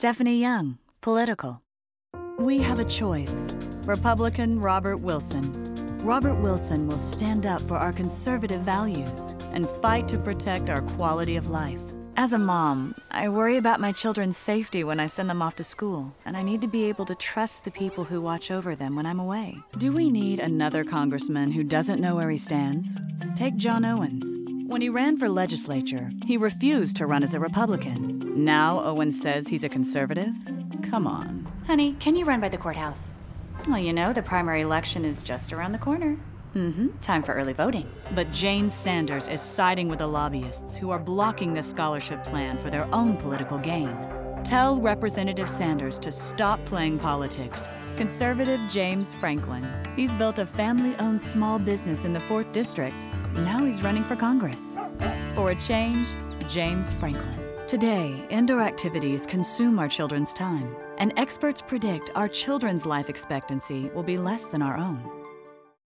Stephanie Young, political. We have a choice. Republican Robert Wilson. Robert Wilson will stand up for our conservative values and fight to protect our quality of life. As a mom, I worry about my children's safety when I send them off to school, and I need to be able to trust the people who watch over them when I'm away. Do we need another congressman who doesn't know where he stands? Take John Owens. When he ran for legislature, he refused to run as a Republican. Now Owens says he's a conservative? Come on. Honey, can you run by the courthouse? Well, you know, the primary election is just around the corner. Time for early voting. But Jane Sanders is siding with the lobbyists who are blocking the scholarship plan for their own political gain. Tell Representative Sanders to stop playing politics. Conservative James Franklin. He's built a family-owned small business in the 4th District. Now he's running for Congress. For a change, James Franklin. Today, indoor activities consume our children's time, and experts predict our children's life expectancy will be less than our own.